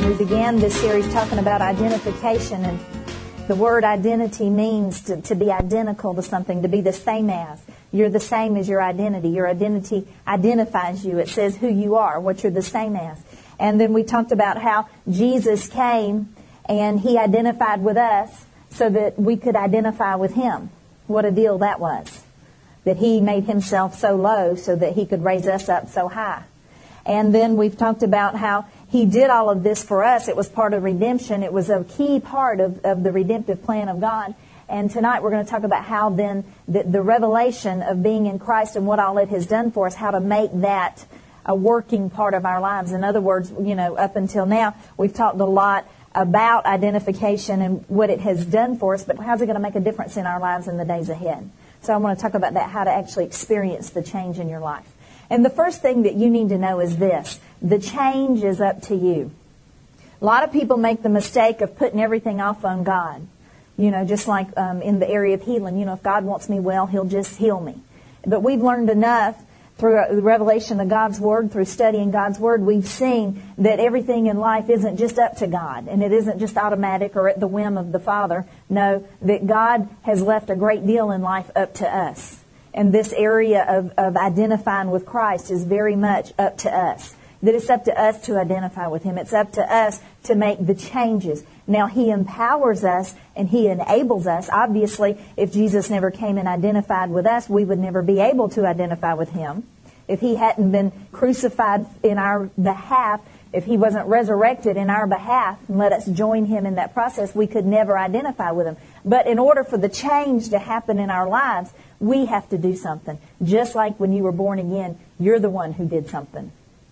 We began this series talking about identification, and the word identity means to be identical to something, to be the same as. You're the same as your identity. Your identity identifies you. It says who you are, what you're the same as. And then we talked about how Jesus came and He identified with us so that we could identify with Him. What a deal that was. That He made Himself so low so that He could raise us up so high. And then we've talked about how He did all of this for us. It was part of redemption. It was a key part of the redemptive plan of God. And tonight we're going to talk about how then the revelation of being in Christ and what all it has done for us, how to make that a working part of our lives. In other words, up until now, we've talked a lot about identification and what it has done for us, but how's it going to make a difference in our lives in the days ahead? So I want to talk about that, how to actually experience the change in your life. And the first thing that you need to know is this: the change is up to you. A lot of people make the mistake of putting everything off on God. Just like in the area of healing. If God wants me well, He'll just heal me. But we've learned enough through the revelation of God's Word, through studying God's Word, we've seen that everything in life isn't just up to God, and it isn't just automatic or at the whim of the Father. No, that God has left a great deal in life up to us. And this area of identifying with Christ is very much up to us. That it's up to us to identify with Him. It's up to us to make the changes. Now, He empowers us and He enables us. Obviously, if Jesus never came and identified with us, we would never be able to identify with Him. If He hadn't been crucified in our behalf, if He wasn't resurrected in our behalf and let us join Him in that process, we could never identify with Him. But in order for the change to happen in our lives, we have to do something. Just like when you were born again, you're the one who did something.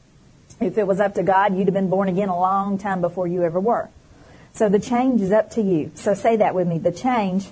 If it was up to God, you'd have been born again a long time before you ever were. So the change is up to you. So say that with me. The change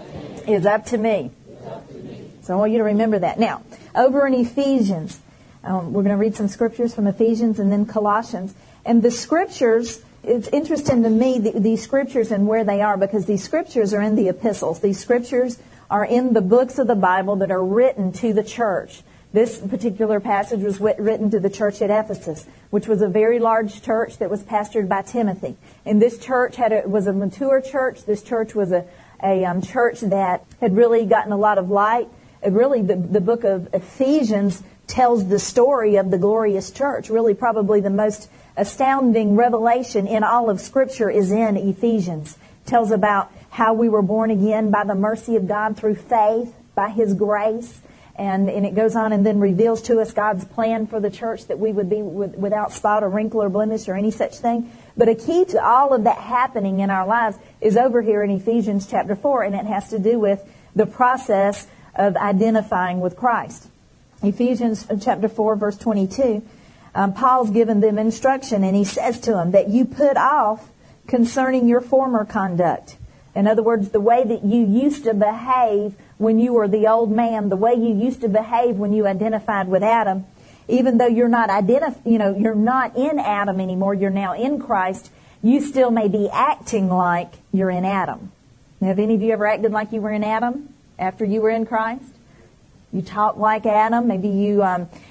is up to me. So I want you to remember that. Now, over in Ephesians, we're going to read some scriptures from Ephesians and then Colossians. And the scriptures, it's interesting to me, these scriptures and where they are, because these scriptures are in the epistles. These scriptures are in the books of the Bible that are written to the church. This particular passage was written to the church at Ephesus, which was a very large church that was pastored by Timothy. And this church was a mature church. This church was a church that had really gotten a lot of light. Really, the book of Ephesians tells the story of the glorious church. Really, probably the most astounding revelation in all of Scripture is in Ephesians. It tells about how we were born again by the mercy of God through faith, by His grace. And it goes on and then reveals to us God's plan for the church, that we would be without spot or wrinkle or blemish or any such thing. But a key to all of that happening in our lives is over here in Ephesians chapter 4, and it has to do with the process of identifying with Christ. Ephesians chapter 4, verse 22, Paul's given them instruction, and he says to them that you put off concerning your former conduct. In other words, the way that you used to behave when you were the old man, the way you used to behave when you identified with Adam, even though you're not you're not in Adam anymore, you're now in Christ, you still may be acting like you're in Adam. Now, have any of you ever acted like you were in Adam after you were in Christ? You talked like Adam. Maybe you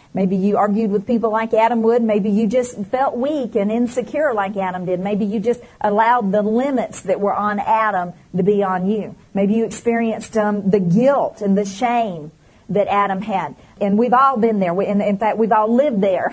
argued with people like Adam would. Maybe you just felt weak and insecure like Adam did. Maybe you just allowed the limits that were on Adam to be on you. Maybe you experienced the guilt and the shame that Adam had. And we've all been there. In fact, we've all lived there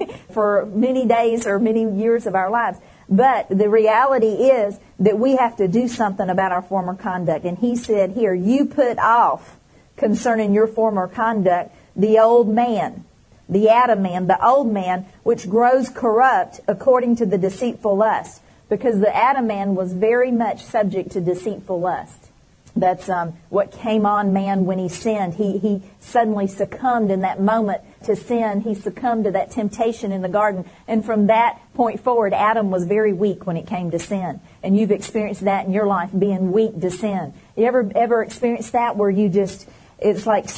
for many days or many years of our lives. But the reality is that we have to do something about our former conduct. And he said here, you put off concerning your former conduct the old man, the Adam man, the old man, which grows corrupt according to the deceitful lust. Because the Adam man was very much subject to deceitful lust. That's what came on man when he sinned. He suddenly succumbed in that moment to sin. He succumbed to that temptation in the garden. And from that point forward, Adam was very weak when it came to sin. And you've experienced that in your life, being weak to sin. You ever experienced that where you just, it's like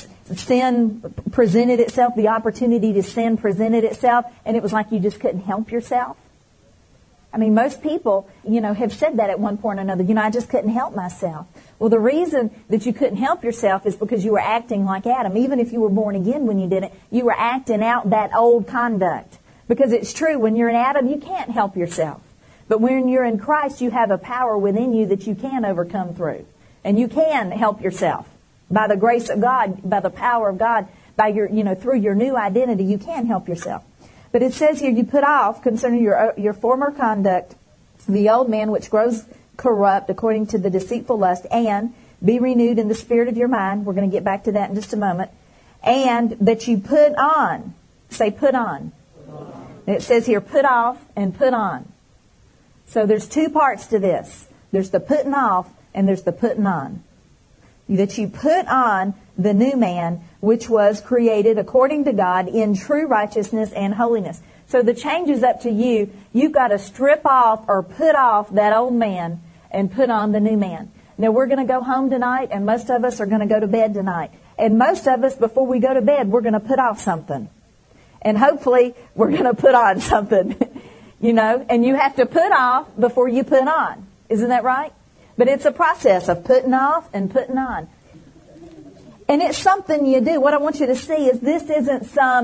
sin presented itself, the opportunity to sin presented itself, and it was like you just couldn't help yourself? I mean, most people, have said that at one point or another. I just couldn't help myself. Well, the reason that you couldn't help yourself is because you were acting like Adam. Even if you were born again when you did it, you were acting out that old conduct. Because it's true, when you're in Adam, you can't help yourself. But when you're in Christ, you have a power within you that you can overcome through. And you can help yourself. By the grace of God, by the power of God, by your, through your new identity, you can help yourself. But it says here, you put off, concerning your former conduct, the old man which grows corrupt according to the deceitful lust, and be renewed in the spirit of your mind. We're going to get back to that in just a moment. And that you put on. Say, put on. And it says here, put off and put on. So there's two parts to this. There's the putting off and there's the putting on. That you put on the new man, which was created according to God in true righteousness and holiness. So the change is up to you. You've got to strip off or put off that old man and put on the new man. Now, we're going to go home tonight, and most of us are going to go to bed tonight. And most of us, before we go to bed, we're going to put off something. And hopefully, we're going to put on something, and you have to put off before you put on. Isn't that right? But it's a process of putting off and putting on. And it's something you do. What I want you to see is this isn't some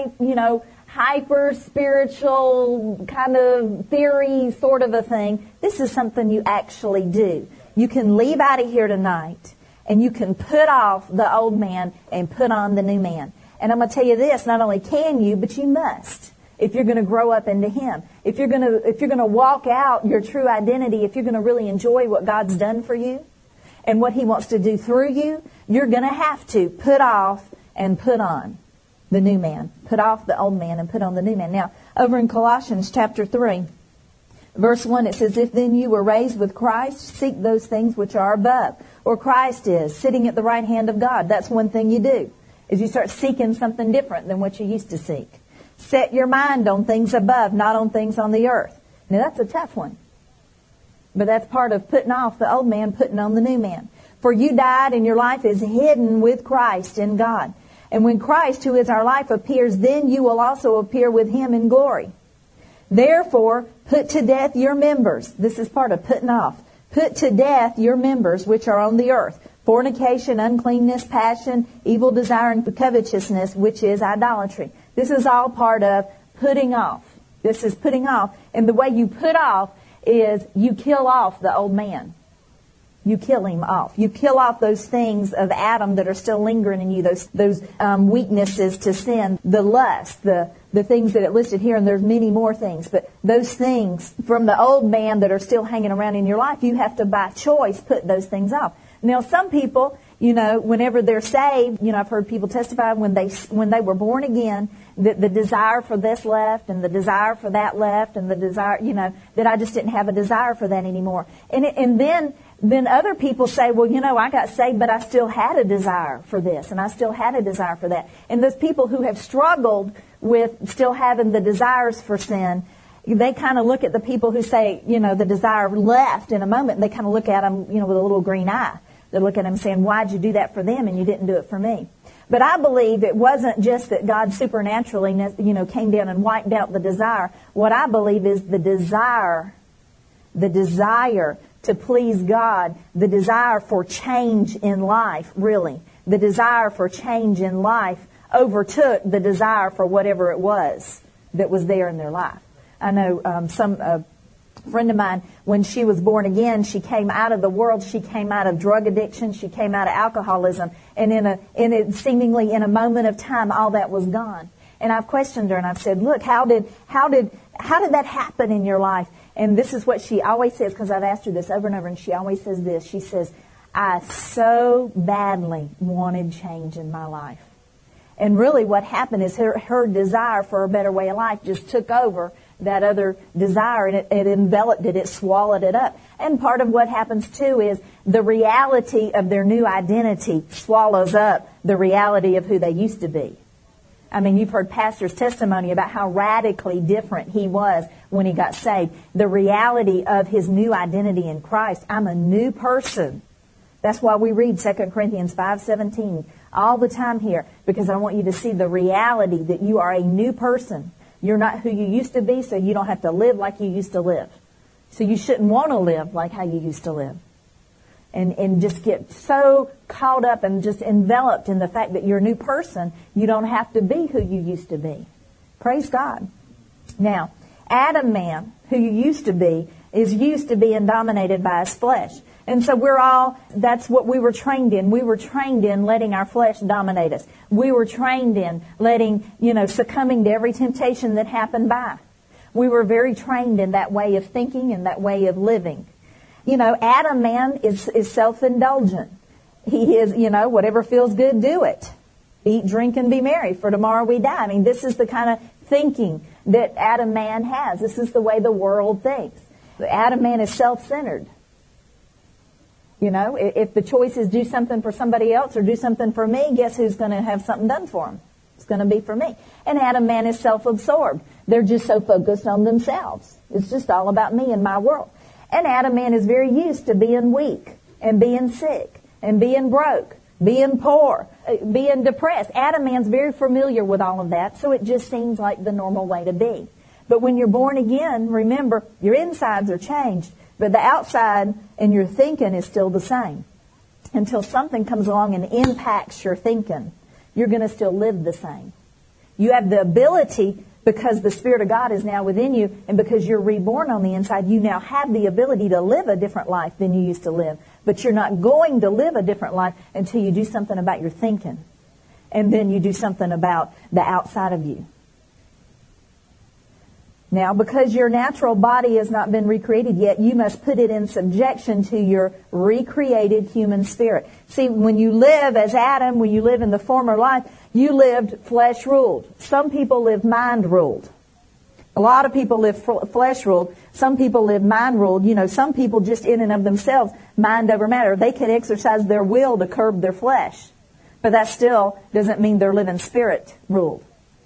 hyper spiritual kind of theory sort of a thing. This is something you actually do. You can leave out of here tonight and you can put off the old man and put on the new man. And I'm going to tell you this, not only can you, but you must, if you're going to grow up into Him. If you're going to walk out your true identity, if you're going to really enjoy what God's done for you and what He wants to do through you, you're going to have to put off and put on the new man. Put off the old man and put on the new man. Now, over in Colossians chapter 3, verse 1, it says, if then you were raised with Christ, seek those things which are above, or Christ is, sitting at the right hand of God. That's one thing you do, is you start seeking something different than what you used to seek. Set your mind on things above, not on things on the earth. Now, that's a tough one. But that's part of putting off the old man, putting on the new man. For you died, and your life is hidden with Christ in God. And when Christ, who is our life, appears, then you will also appear with Him in glory. Therefore, put to death your members. This is part of putting off. Put to death your members which are on the earth. Fornication, uncleanness, passion, evil desire, and covetousness, which is idolatry. This is all part of putting off. This is putting off. And the way you put off is you kill off the old man. You kill him off. You kill off those things of Adam that are still lingering in you, those weaknesses to sin, the lust, the things that it listed here, and there's many more things. But those things from the old man that are still hanging around in your life, you have to, by choice, put those things off. Now, some people, whenever they're saved, I've heard people testify when they were born again, that the desire for this left and the desire for that left and the desire, that I just didn't have a desire for that anymore. And then other people say, well, I got saved, but I still had a desire for this and I still had a desire for that. And those people who have struggled with still having the desires for sin, they kind of look at the people who say, the desire left in a moment, and they kind of look at them, with a little green eye. They look at them saying, why'd you do that for them and you didn't do it for me? But I believe it wasn't just that God supernaturally, came down and wiped out the desire. What I believe is the desire to please God, the desire for change in life, really. The desire for change in life overtook the desire for whatever it was that was there in their life. I know a friend of mine, when she was born again, she came out of the world. She came out of drug addiction. She came out of alcoholism. And seemingly in a moment of time, all that was gone. And I've questioned her and I've said, look, how did that happen in your life? And this is what she always says, because I've asked her this over and over, and she always says this. She says, I so badly wanted change in my life. And really what happened is her desire for a better way of life just took over that other desire, and it enveloped it, it swallowed it up. And part of what happens too is the reality of their new identity swallows up the reality of who they used to be. I mean, you've heard Pastor's testimony about how radically different he was when he got saved. The reality of his new identity in Christ. I'm a new person. That's why we read 2 Corinthians 5:17 all the time here, because I want you to see the reality that you are a new person. You're not who you used to be, so you don't have to live like you used to live. So you shouldn't want to live like how you used to live. And just get so caught up and just enveloped in the fact that you're a new person, you don't have to be who you used to be. Praise God. Now, Adam man, who you used to be, is used to being dominated by his flesh. And so that's what we were trained in. We were trained in letting our flesh dominate us. We were trained in letting, succumbing to every temptation that happened by. We were very trained in that way of thinking and that way of living. Adam man is self-indulgent. He is, whatever feels good, do it. Eat, drink, and be merry, for tomorrow we die. I mean, this is the kind of thinking that Adam man has. This is the way the world thinks. The Adam man is self-centered. If the choice is do something for somebody else or do something for me, guess who's going to have something done for him? It's going to be for me. And Adam man is self-absorbed. They're just so focused on themselves. It's just all about me and my world. And Adam man is very used to being weak and being sick and being broke, being poor, being depressed. Adam man's very familiar with all of that, so it just seems like the normal way to be. But when you're born again, remember, your insides are changed, but the outside and your thinking is still the same. Until something comes along and impacts your thinking, you're going to still live the same. You have the ability, because the Spirit of God is now within you, and because you're reborn on the inside, you now have the ability to live a different life than you used to live. But you're not going to live a different life until you do something about your thinking. And then you do something about the outside of you. Now, because your natural body has not been recreated yet, you must put it in subjection to your recreated human spirit. See, when you live as Adam, when you live in the former life, you lived flesh-ruled. Some people live mind-ruled. A lot of people live flesh-ruled. Some people live mind-ruled. Some people just in and of themselves, mind over matter. They can exercise their will to curb their flesh. But that still doesn't mean they're living spirit-ruled.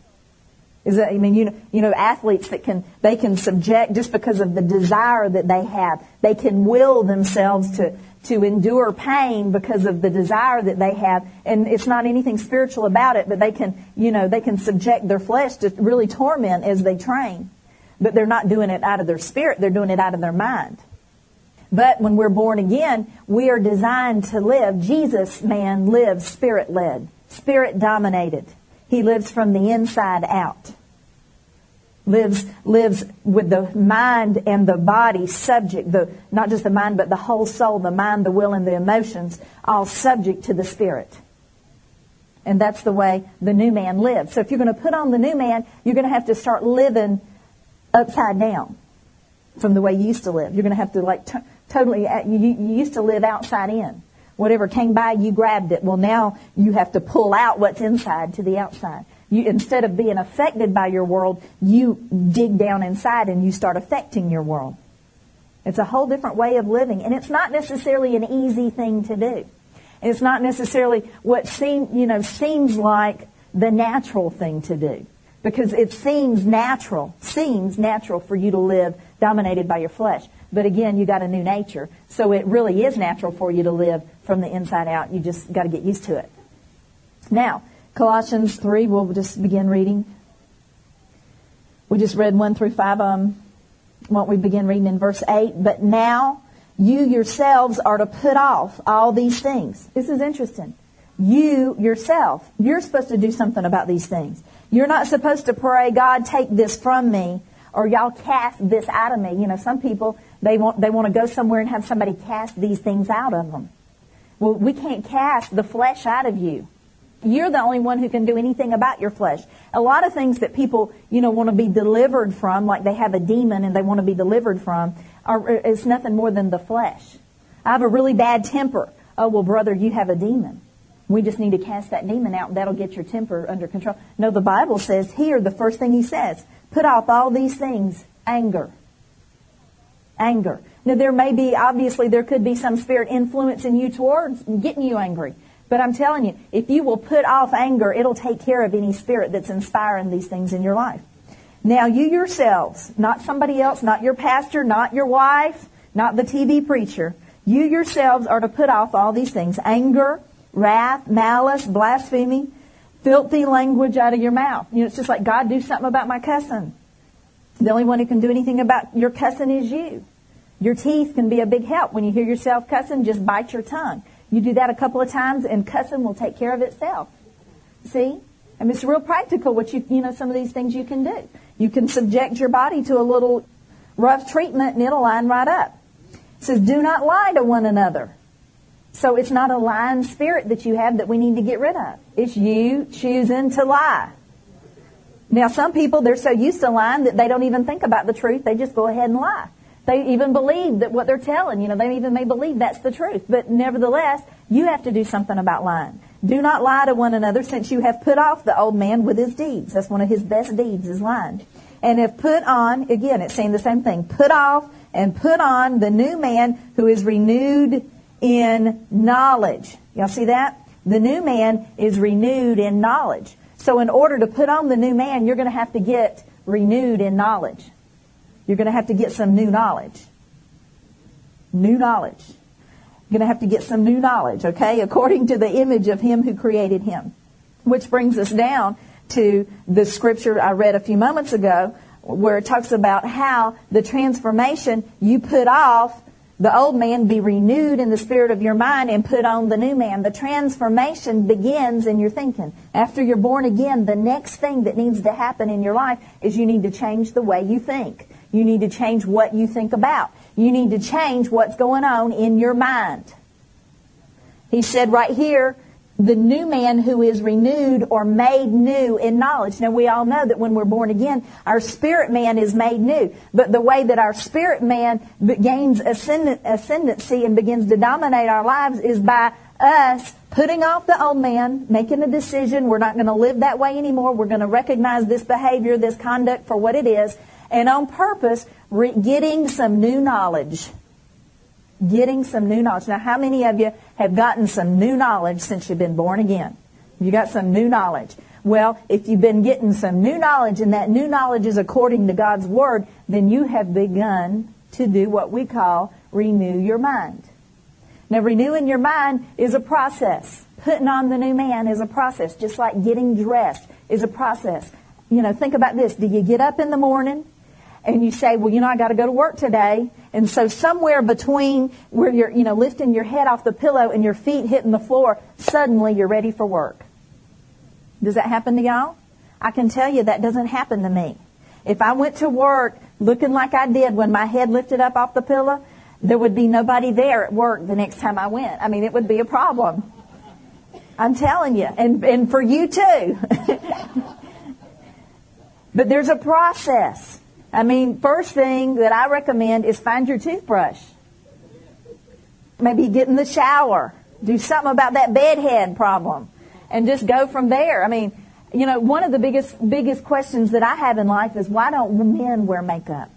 Athletes they can subject just because of the desire that they have. They can will themselves to endure pain because of the desire that they have. And it's not anything spiritual about it, but they can subject their flesh to really torment as they train. But they're not doing it out of their spirit. They're doing it out of their mind. But when we're born again, we are designed to live. Jesus, man, lives spirit-led, spirit-dominated. He lives from the inside out. Lives with the mind and the body subject, not just the mind, but the whole soul, the mind, the will, and the emotions, all subject to the Spirit. And that's the way the new man lives. So if you're going to put on the new man, you're going to have to start living upside down from the way you used to live. You're going to have to totally, you used to live outside in. Whatever came by, you grabbed it. Well, now you have to pull out what's inside to the outside. Instead of being affected by your world, you dig down inside and you start affecting your world. It's a whole different way of living. And it's not necessarily an easy thing to do. It's not necessarily what seems like the natural thing to do. Because it seems natural for you to live dominated by your flesh. But again, you got a new nature. So it really is natural for you to live from the inside out. You just got to get used to it. Now, Colossians 3, we'll just begin reading. We just read 1 through 5. Won't we begin reading in verse 8? But now you yourselves are to put off all these things. This is interesting. You yourself, you're supposed to do something about these things. You're not supposed to pray, God, take this from me, or y'all cast this out of me. Some people, they want to go somewhere and have somebody cast these things out of them. Well, we can't cast the flesh out of you. You're the only one who can do anything about your flesh. A lot of things that people, want to be delivered from, like they have a demon and they want to be delivered from, it's nothing more than the flesh. I have a really bad temper. Oh, well, brother, you have a demon. We just need to cast that demon out and that'll get your temper under control. No, the Bible says here, the first thing he says, put off all these things, anger. Anger. Now, there could be some spirit influencing you towards getting you angry. But I'm telling you, if you will put off anger, it'll take care of any spirit that's inspiring these things in your life. Now, you yourselves, not somebody else, not your pastor, not your wife, not the TV preacher, you yourselves are to put off all these things. Anger, wrath, malice, blasphemy, filthy language out of your mouth. It's just like, God, do something about my cussing. The only one who can do anything about your cussing is you. Your teeth can be a big help. When you hear yourself cussing, just bite your tongue. You do that a couple of times and cussing will take care of itself. See? I mean, it's real practical what some of these things you can do. You can subject your body to a little rough treatment and it'll line right up. It says, do not lie to one another. So it's not a lying spirit that you have that we need to get rid of. It's you choosing to lie. Now, some people, they're so used to lying that they don't even think about the truth. They just go ahead and lie. They even believe that what they're telling, they even may believe that's the truth. But nevertheless, you have to do something about lying. Do not lie to one another, since you have put off the old man with his deeds. That's one of his best deeds, is lying. And have put on, again, it's saying the same thing, put off and put on the new man who is renewed in knowledge. Y'all see that? The new man is renewed in knowledge. So in order to put on the new man, you're going to have to get renewed in knowledge. You're going to have to get some new knowledge. New knowledge. You're going to have to get some new knowledge, okay, according to the image of him who created him. Which brings us down to the scripture I read a few moments ago, where it talks about how the transformation, you put off the old man, be renewed in the spirit of your mind, and put on the new man. The transformation begins in your thinking. After you're born again, the next thing that needs to happen in your life is you need to change the way you think. You need to change what you think about. You need to change what's going on in your mind. He said right here, the new man who is renewed or made new in knowledge. Now, we all know that when we're born again, our spirit man is made new. But the way that our spirit man gains ascendancy and begins to dominate our lives is by us putting off the old man, making a decision. We're not going to live that way anymore. We're going to recognize this behavior, this conduct for what it is, and on purpose, getting some new knowledge. Getting some new knowledge. Now, how many of you have gotten some new knowledge since you've been born again? You got some new knowledge. Well, if you've been getting some new knowledge, and that new knowledge is according to God's Word, then you have begun to do what we call renew your mind. Now, renewing your mind is a process. Putting on the new man is a process, just like getting dressed is a process. Think about this. Do you get up in the morning and you say, well, I got to go to work today. And so somewhere between where you're, lifting your head off the pillow and your feet hitting the floor, suddenly you're ready for work. Does that happen to y'all? I can tell you that doesn't happen to me. If I went to work looking like I did when my head lifted up off the pillow, there would be nobody there at work the next time I went. I mean, it would be a problem. I'm telling you. And for you too. But there's a process. I mean, first thing that I recommend is find your toothbrush. Maybe get in the shower. Do something about that bedhead problem. And just go from there. I mean, one of the biggest questions that I have in life is, why don't men wear makeup?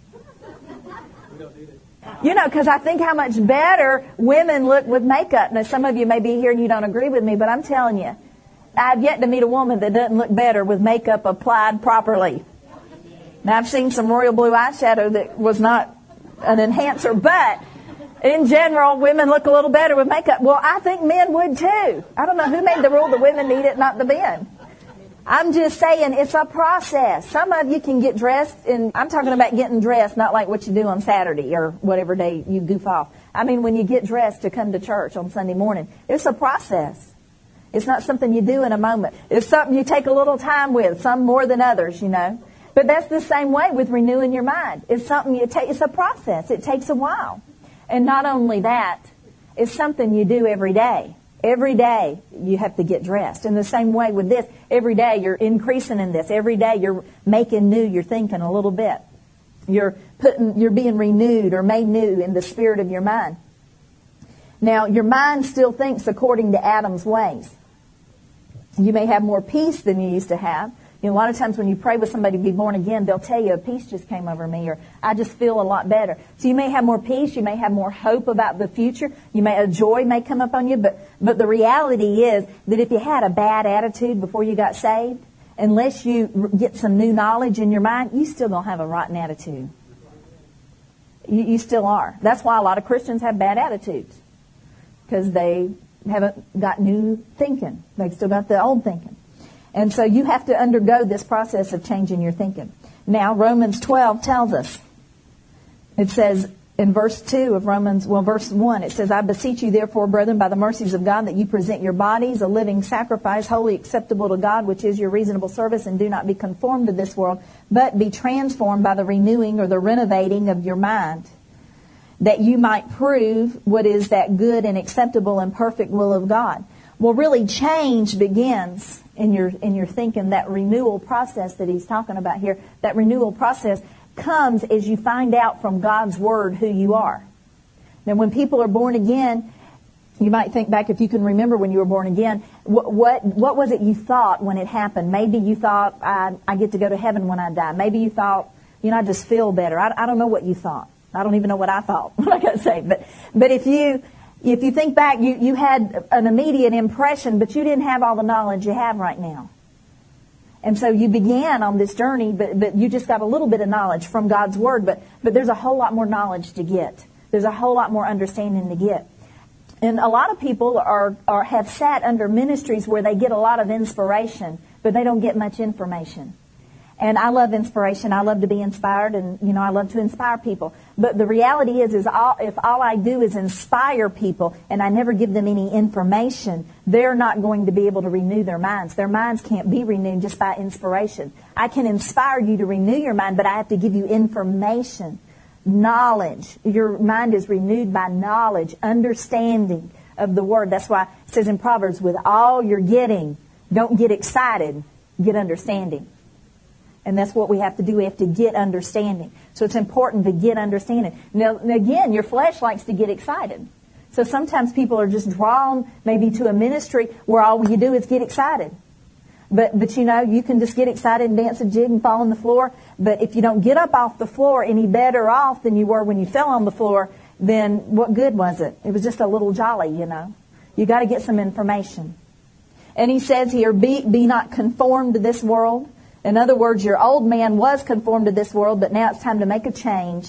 Because I think how much better women look with makeup. Now, some of you may be here and you don't agree with me, but I'm telling you, I've yet to meet a woman that doesn't look better with makeup applied properly. Now, I've seen some royal blue eyeshadow that was not an enhancer, but in general, women look a little better with makeup. Well, I think men would too. I don't know who made the rule that women need it, not the men. I'm just saying it's a process. Some of you can get dressed, and I'm talking about getting dressed, not like what you do on Saturday or whatever day you goof off. I mean, when you get dressed to come to church on Sunday morning, it's a process. It's not something you do in a moment. It's something you take a little time with, some more than others, But that's the same way with renewing your mind. It's something it's a process. It takes a while. And not only that, it's something you do every day. Every day you have to get dressed. In the same way with this, every day you're increasing in this. Every day you're making new, you're thinking a little bit. You're being renewed or made new in the spirit of your mind. Now, your mind still thinks according to Adam's ways. You may have more peace than you used to have. A lot of times when you pray with somebody to be born again, they'll tell you, a peace just came over me, or I just feel a lot better. So you may have more peace, you may have more hope about the future, a joy may come up on you, but the reality is that if you had a bad attitude before you got saved, unless you get some new knowledge in your mind, you still don't have a rotten attitude. You still are. That's why a lot of Christians have bad attitudes, because they haven't got new thinking. They've still got the old thinking. And so you have to undergo this process of changing your thinking. Now, Romans 12 tells us, it says, In verse 2 of verse 1, it says, I beseech you therefore, brethren, by the mercies of God, that you present your bodies a living sacrifice, wholly acceptable to God, which is your reasonable service, and do not be conformed to this world, but be transformed by the renewing or the renovating of your mind, that you might prove what is that good and acceptable and perfect will of God. Well, really, change begins in your thinking. That renewal process that he's talking about here, that renewal process comes as you find out from God's Word who you are. Now, when people are born again, you might think back, if you can remember when you were born again, what was it you thought when it happened? Maybe you thought, I get to go to heaven when I die. Maybe you thought, I just feel better. I don't know what you thought. I don't even know what I thought, I got to say. But if you think back, you had an immediate impression, but you didn't have all the knowledge you have right now. And so you began on this journey, but you just got a little bit of knowledge from God's Word. But there's a whole lot more knowledge to get. There's a whole lot more understanding to get. And a lot of people have sat under ministries where they get a lot of inspiration, but they don't get much information. And I love inspiration. I love to be inspired, and I love to inspire people. But the reality is if all I do is inspire people and I never give them any information, they're not going to be able to renew their minds. Their minds can't be renewed just by inspiration. I can inspire you to renew your mind, but I have to give you information, knowledge. Your mind is renewed by knowledge, understanding of the Word. That's why it says in Proverbs, with all you're getting, don't get excited, get understanding. And that's what we have to do. We have to get understanding. So it's important to get understanding. Now, again, your flesh likes to get excited. So sometimes people are just drawn maybe to a ministry where all you do is get excited. But you can just get excited and dance a jig and fall on the floor. But if you don't get up off the floor any better off than you were when you fell on the floor, then what good was it? It was just a little jolly, You got to get some information. And he says here, be not conformed to this world. In other words, your old man was conformed to this world, but now it's time to make a change,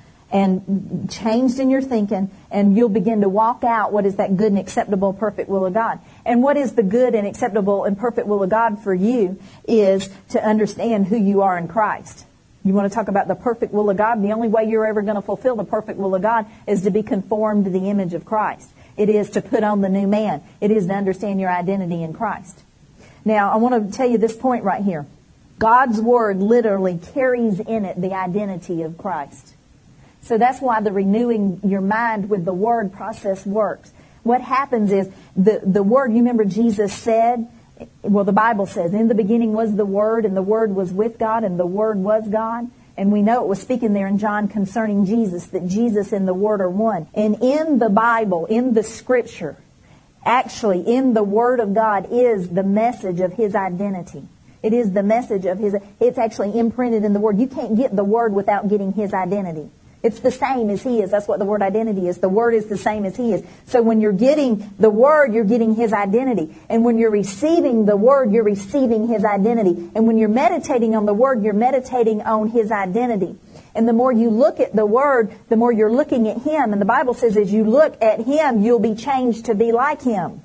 and changed in your thinking, and you'll begin to walk out what is that good and acceptable, perfect will of God. And what is the good and acceptable and perfect will of God for you is to understand who you are in Christ. You want to talk about the perfect will of God? The only way you're ever going to fulfill the perfect will of God is to be conformed to the image of Christ. It is to put on the new man. It is to understand your identity in Christ. Now, I want to tell you this point right here. God's Word literally carries in it the identity of Christ. So that's why the renewing your mind with the Word process works. What happens is the Word, you remember Jesus said, the Bible says, in the beginning was the Word, and the Word was with God, and the Word was God. And we know it was speaking there in John concerning Jesus, that Jesus and the Word are one. And in the Bible, in the Scripture, actually in the Word of God is the message of His identity. It is the message of His, it's actually imprinted in the Word. You can't get the Word without getting His identity. It's the same as He is. That's what the word identity is. The Word is the same as He is. So when you're getting the Word, you're getting His identity. And when you're receiving the Word, you're receiving His identity. And when you're meditating on the Word, you're meditating on His identity. And the more you look at the Word, the more you're looking at Him. And the Bible says as you look at Him, you'll be changed to be like Him.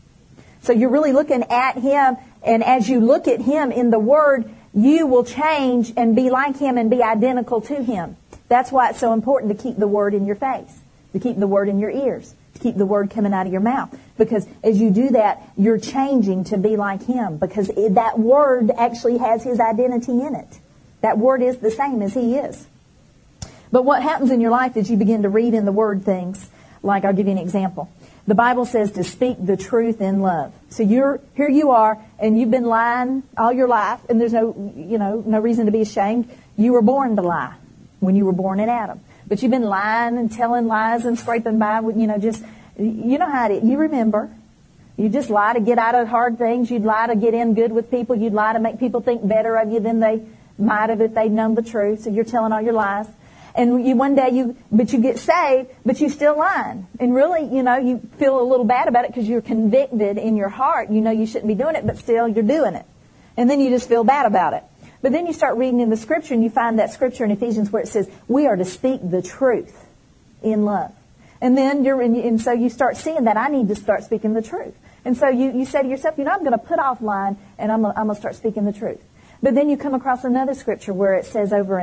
So you're really looking at Him, and as you look at Him in the Word, you will change and be like Him and be identical to Him. That's why it's so important to keep the Word in your face, to keep the Word in your ears, to keep the Word coming out of your mouth. Because as you do that, you're changing to be like Him, because that Word actually has His identity in it. That Word is the same as He is. But what happens in your life is you begin to read in the Word things, like I'll give you an example. The Bible says to speak the truth in love. So here you are, and you've been lying all your life, and there's no reason to be ashamed. You were born to lie when you were born in Adam. But you've been lying and telling lies and scraping by with, you know how it is. You remember. You just lie to get out of hard things. You'd lie to get in good with people. You'd lie to make people think better of you than they might have if they'd known the truth. So you're telling all your lies. And you get saved, but you're still lying. And really, you feel a little bad about it because you're convicted in your heart. You know you shouldn't be doing it, but still you're doing it. And then you just feel bad about it. But then you start reading in the Scripture, and you find that Scripture in Ephesians where it says, we are to speak the truth in love. And then so you start seeing that I need to start speaking the truth. And so you say to yourself, I'm going to put off lying, and I'm going to start speaking the truth. But then you come across another Scripture where it says over in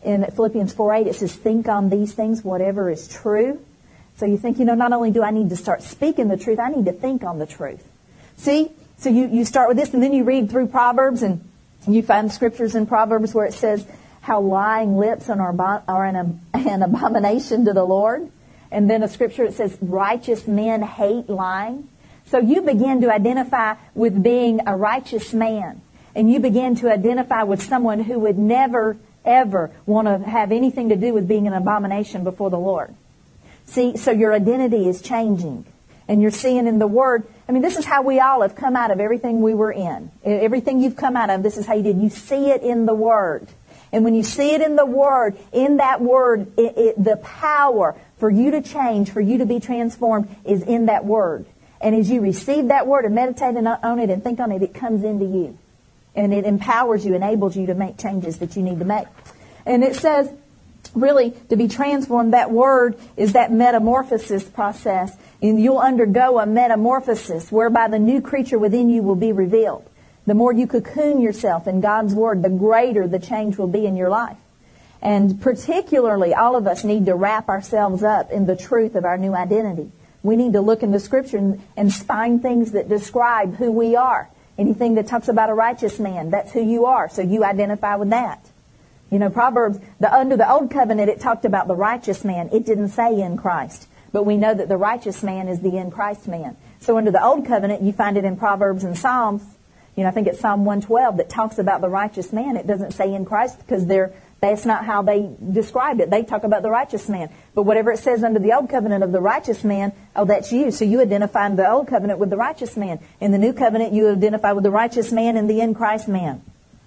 in Philippians 4:8, it says, think on these things, whatever is true. So you think, not only do I need to start speaking the truth, I need to think on the truth. See? So you start with this, and then you read through Proverbs, and you find scriptures in Proverbs where it says how lying lips are an abomination to the Lord. And then a scripture that says righteous men hate lying. So you begin to identify with being a righteous man. And you begin to identify with someone who would never, ever want to have anything to do with being an abomination before the Lord. See, so your identity is changing. And you're seeing in the Word, this is how we all have come out of everything we were in. Everything you've come out of, this is how you did. You see it in the Word. And when you see it in the Word, in that Word, the power for you to change, for you to be transformed, is in that Word. And as you receive that Word and meditate on it and think on it, it comes into you. And it empowers you, enables you to make changes that you need to make. And it says, really, to be transformed, that word is that metamorphosis process. And you'll undergo a metamorphosis whereby the new creature within you will be revealed. The more you cocoon yourself in God's Word, the greater the change will be in your life. And particularly, all of us need to wrap ourselves up in the truth of our new identity. We need to look in the Scripture and find things that describe who we are. Anything that talks about a righteous man, that's who you are. So you identify with that. Proverbs, under the Old Covenant, it talked about the righteous man. It didn't say in Christ. But we know that the righteous man is the in Christ man. So under the Old Covenant, you find it in Proverbs and Psalms. I think it's Psalm 112 that talks about the righteous man. It doesn't say in Christ because that's not how they described it. They talk about the righteous man. But whatever it says under the Old Covenant of the righteous man, that's you. So you identify in the Old Covenant with the righteous man. In the New Covenant, you identify with the righteous man and the in Christ man.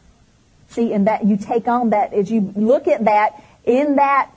See, and that you take on that, as you look at that, in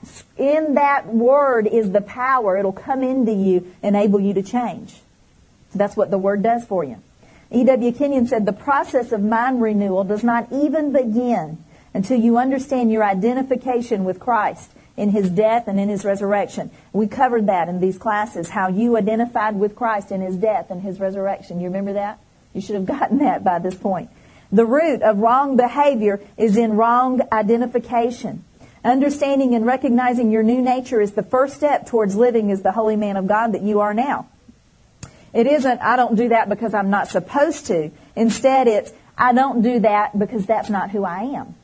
that word is the power. It'll come into you, enable you to change. So that's what the Word does for you. E.W. Kenyon said, the process of mind renewal does not even begin until you understand your identification with Christ in His death and in His resurrection. We covered that in these classes, how you identified with Christ in His death and His resurrection. You remember that? You should have gotten that by this point. The root of wrong behavior is in wrong identification. Understanding and recognizing your new nature is the first step towards living as the holy man of God that you are now. It isn't, I don't do that because I'm not supposed to. Instead, it's, I don't do that because that's not who I am.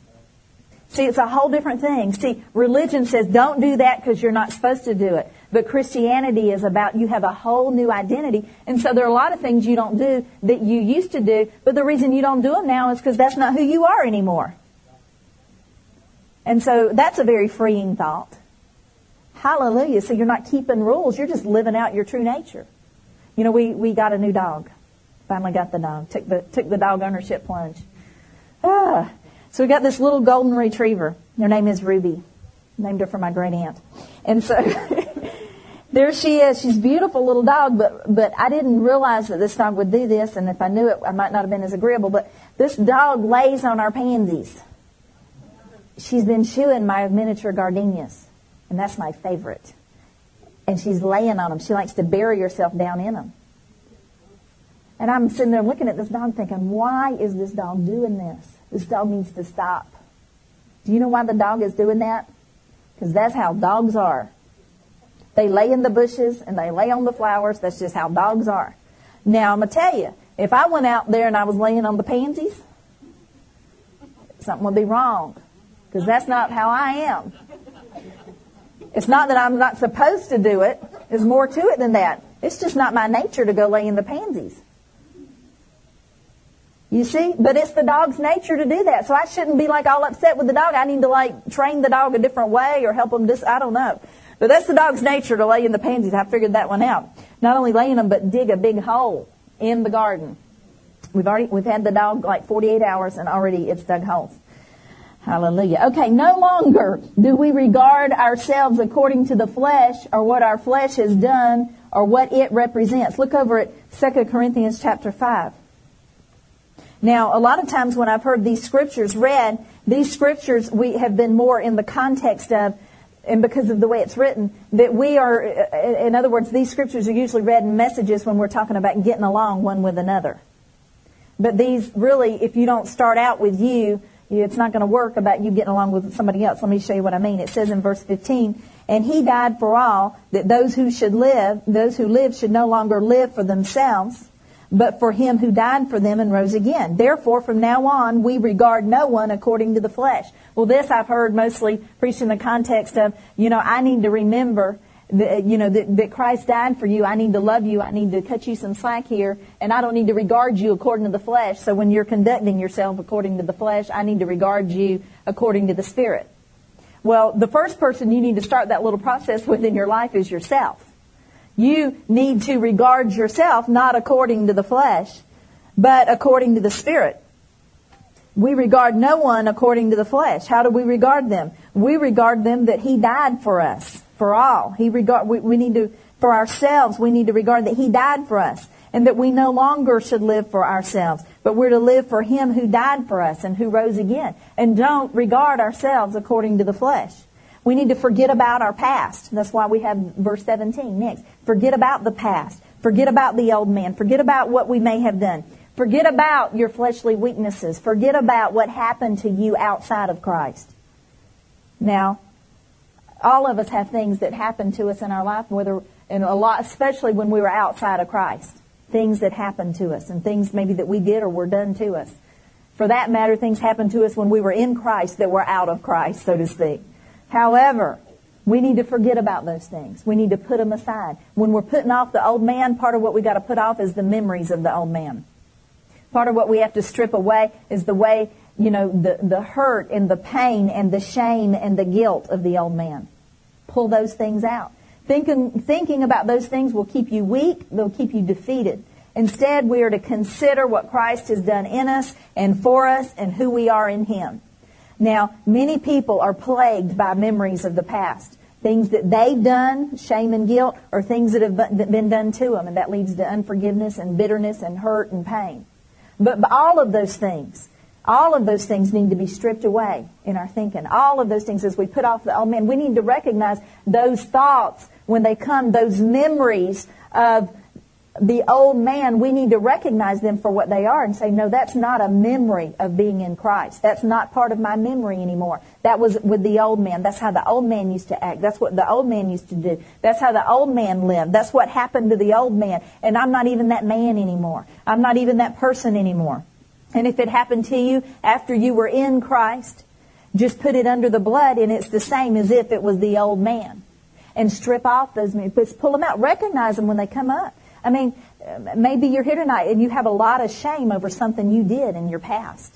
See, it's a whole different thing. See, religion says don't do that because you're not supposed to do it. But Christianity is about you have a whole new identity. And so there are a lot of things you don't do that you used to do. But the reason you don't do them now is because that's not who you are anymore. And so that's a very freeing thought. Hallelujah. So you're not keeping rules. You're just living out your true nature. We got a new dog. Finally got the dog. Took the dog ownership plunge. So we got this little golden retriever. Her name is Ruby. Named her for my great aunt. And so there she is. She's a beautiful little dog, but I didn't realize that this dog would do this, and if I knew it, I might not have been as agreeable. But this dog lays on our pansies. She's been chewing my miniature gardenias, and that's my favorite. And she's laying on them. She likes to bury herself down in them. And I'm sitting there looking at this dog thinking, why is this dog doing this? This dog needs to stop. Do you know why the dog is doing that? Because that's how dogs are. They lay in the bushes and they lay on the flowers. That's just how dogs are. Now, I'm going to tell you, if I went out there and I was laying on the pansies, something would be wrong. Because that's not how I am. It's not that I'm not supposed to do it. There's more to it than that. It's just not my nature to go lay in the pansies. You see? But it's the dog's nature to do that. So I shouldn't be all upset with the dog. I need to train the dog a different way or help him I don't know. But that's the dog's nature to lay in the pansies. I figured that one out. Not only lay in them, but dig a big hole in the garden. We've had the dog 48 hours and already it's dug holes. Hallelujah. Okay, no longer do we regard ourselves according to the flesh or what our flesh has done or what it represents. Look over at 2 Corinthians chapter 5. Now, a lot of times when I've heard these scriptures read, these scriptures we have been more in the context of, and because of the way it's written, that we are, in other words, these scriptures are usually read in messages when we're talking about getting along one with another. But these really, if you don't start out with you It's not going to work about you getting along with somebody else. Let me show you what I mean. It says in verse 15, and He died for all, that those who live should no longer live for themselves, but for Him who died for them and rose again. Therefore, from now on, we regard no one according to the flesh. Well, this I've heard mostly preached in the context of, I need to remember that Christ died for you. I need to love you. I need to cut you some slack here. And I don't need to regard you according to the flesh. So when you're conducting yourself according to the flesh, I need to regard you according to the Spirit. Well, the first person you need to start that little process with in your life is yourself. You need to regard yourself not according to the flesh, but according to the Spirit. We regard no one according to the flesh. How do we regard them? We regard them that He died for us. For all. For ourselves, we need to regard that He died for us and that we no longer should live for ourselves, but we're to live for Him who died for us and who rose again. And don't regard ourselves according to the flesh. We need to forget about our past. That's why we have verse 17 next. Forget about the past. Forget about the old man. Forget about what we may have done. Forget about your fleshly weaknesses. Forget about what happened to you outside of Christ. Now, all of us have things that happen to us in our life, especially when we were outside of Christ. Things that happened to us and things maybe that we did or were done to us. For that matter, things happened to us when we were in Christ that were out of Christ, so to speak. However, we need to forget about those things. We need to put them aside. When we're putting off the old man, part of what we got to put off is the memories of the old man. Part of what we have to strip away is the way, the hurt and the pain and the shame and the guilt of the old man. Pull those things out. Thinking about those things will keep you weak. They'll keep you defeated. Instead, we are to consider what Christ has done in us and for us and who we are in Him. Now, many people are plagued by memories of the past. Things that they've done, shame and guilt, or things that have been done to them. And that leads to unforgiveness and bitterness and hurt and pain. But all of those things need to be stripped away in our thinking. All of those things, as we put off the old man, we need to recognize those thoughts when they come, those memories of the old man. We need to recognize them for what they are and say, no, that's not a memory of being in Christ. That's not part of my memory anymore. That was with the old man. That's how the old man used to act. That's what the old man used to do. That's how the old man lived. That's what happened to the old man. And I'm not even that man anymore. I'm not even that person anymore. And if it happened to you after you were in Christ, just put it under the blood and it's the same as if it was the old man. And strip off those memories. Pull them out. Recognize them when they come up. I mean, maybe you're here tonight and you have a lot of shame over something you did in your past.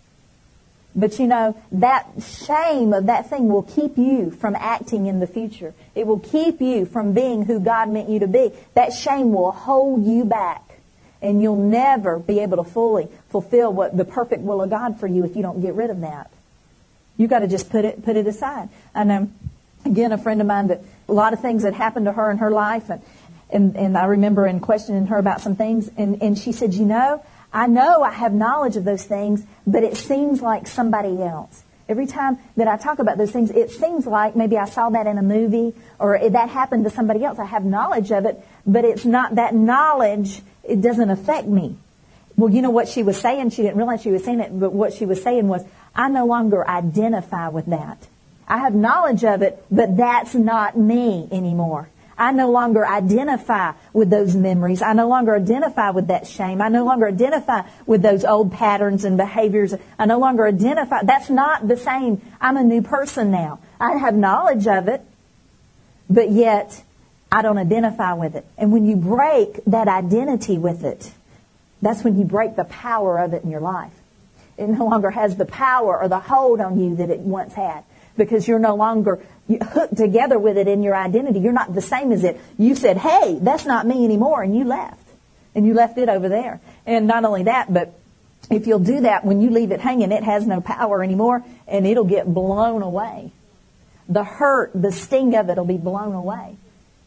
But that shame of that thing will keep you from acting in the future. It will keep you from being who God meant you to be. That shame will hold you back. And you'll never be able to fully fulfill the perfect will of God for you if you don't get rid of that. You've got to just put it aside. And again, a friend of mine, that a lot of things that happened to her in her life, and I remember in questioning her about some things, and she said, I know I have knowledge of those things, but it seems like somebody else. Every time that I talk about those things, it seems like maybe I saw that in a movie or that happened to somebody else. I have knowledge of it, but it's not that knowledge. It doesn't affect me. Well, you know what she was saying? She didn't realize she was saying it, but what she was saying was, I no longer identify with that. I have knowledge of it, but that's not me anymore. I no longer identify with those memories. I no longer identify with that shame. I no longer identify with those old patterns and behaviors. I no longer identify. That's not the same. I'm a new person now. I have knowledge of it, but yet I don't identify with it. And when you break that identity with it, that's when you break the power of it in your life. It no longer has the power or the hold on you that it once had, because you're no longer hooked together with it in your identity. You're not the same as it. You said, hey, that's not me anymore, and you left. And you left it over there. And not only that, but if you'll do that, when you leave it hanging, it has no power anymore, and it'll get blown away. The hurt, the sting of it will be blown away.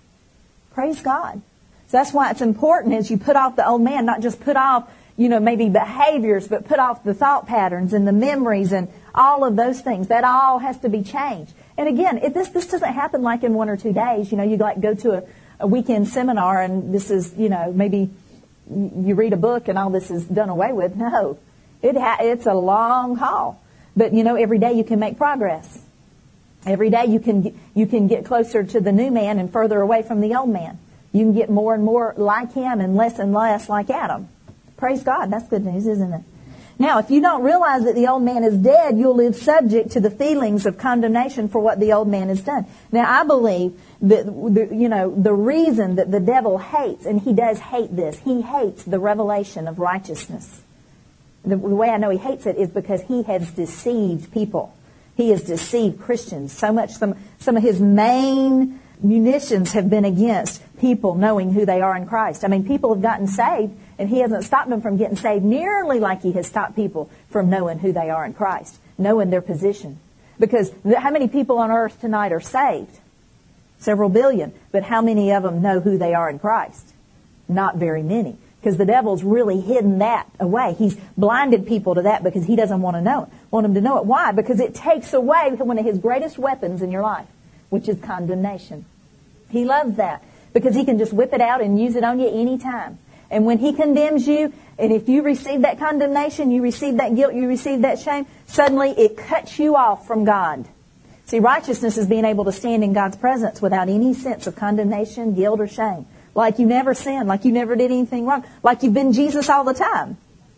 Praise God. So that's why it's important as you put off the old man, not just put off, maybe behaviors, but put off the thought patterns and the memories and all of those things. That all has to be changed. And again, this doesn't happen like in 1 or 2 days. You go to a weekend seminar and this is, maybe you read a book and all this is done away with. No, it's a long haul. But, every day you can make progress. Every day you can get closer to the new man and further away from the old man. You can get more and more like him and less like Adam. Praise God. That's good news, isn't it? Now, if you don't realize that the old man is dead, you'll live subject to the feelings of condemnation for what the old man has done. Now, I believe that, the reason that the devil hates, and he does hate this, he hates the revelation of righteousness. The way I know he hates it is because he has deceived people. He has deceived Christians so much. Some of his main munitions have been against people knowing who they are in Christ. I mean, people have gotten saved, and he hasn't stopped them from getting saved nearly like he has stopped people from knowing who they are in Christ, knowing their position. Because how many people on earth tonight are saved? Several billion. But how many of them know who they are in Christ? Not very many. Because the devil's really hidden that away. He's blinded people to that because he doesn't want them to know it. Why? Because it takes away one of his greatest weapons in your life, which is condemnation. He loves that because he can just whip it out and use it on you anytime. And when he condemns you, and if you receive that condemnation, you receive that guilt, you receive that shame, suddenly it cuts you off from God. See, righteousness is being able to stand in God's presence without any sense of condemnation, guilt, or shame. Like you never sinned, like you never did anything wrong, like you've been Jesus all the time.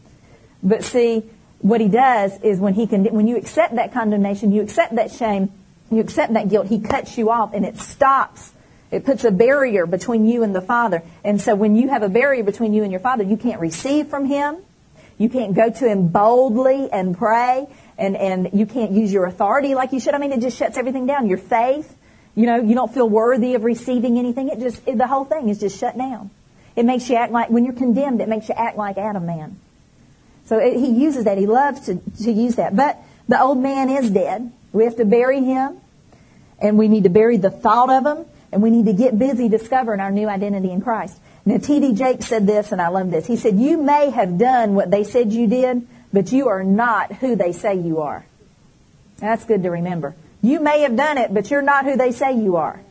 But see, what he does is when you accept that condemnation, you accept that shame, you accept that guilt, he cuts you off and it stops. It puts a barrier between you and the Father. And so when you have a barrier between you and your Father, you can't receive from Him. You can't go to Him boldly and pray. And you can't use your authority like you should. I mean, it just shuts everything down. Your faith, you don't feel worthy of receiving anything. The whole thing is just shut down. It makes you act like, when you're condemned, it makes you act like Adam man. So he uses that. He loves to use that. But the old man is dead. We have to bury him. And we need to bury the thought of him. And we need to get busy discovering our new identity in Christ. Now, T.D. Jakes said this, and I love this. He said, you may have done what they said you did, but you are not who they say you are. That's good to remember. You may have done it, but you're not who they say you are.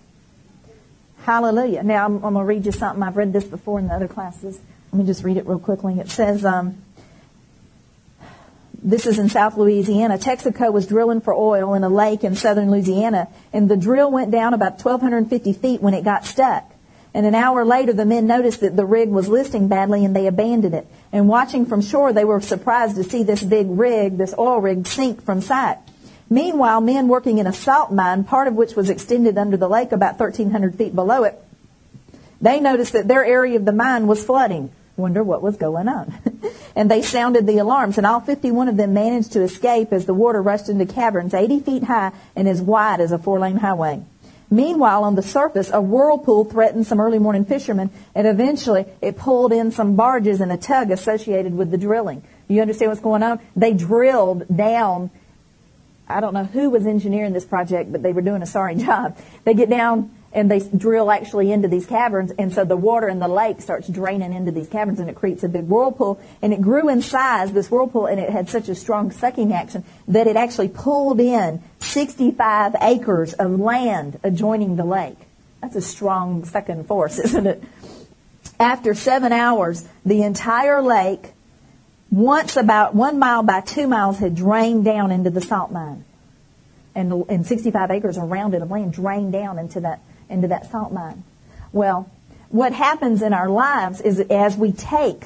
Hallelujah. Now, I'm going to read you something. I've read this before in the other classes. Let me just read it real quickly. It says, this is in South Louisiana. Texaco was drilling for oil in a lake in southern Louisiana, and the drill went down about 1,250 feet when it got stuck. And an hour later, the men noticed that the rig was listing badly, and they abandoned it. And watching from shore, they were surprised to see this big rig, this oil rig, sink from sight. Meanwhile, men working in a salt mine, part of which was extended under the lake about 1,300 feet below it, they noticed that their area of the mine was flooding. Wonder what was going on. And they sounded the alarms, and all 51 of them managed to escape as the water rushed into caverns 80 feet high and as wide as a 4-lane highway. Meanwhile, on the surface, a whirlpool threatened some early morning fishermen, and eventually it pulled in some barges and a tug associated with the drilling. You understand what's going on? They drilled down. I don't know who was engineering this project, but they were doing a sorry job. They get down and they drill actually into these caverns, and so the water in the lake starts draining into these caverns, and it creates a big whirlpool. And it grew in size, this whirlpool, and it had such a strong sucking action that it actually pulled in 65 acres of land adjoining the lake. That's a strong sucking force, isn't it? After 7 hours, the entire lake, once about 1 mile by 2 miles, had drained down into the salt mine. And 65 acres around it of land drained down into that salt mine. Well, what happens in our lives is as we take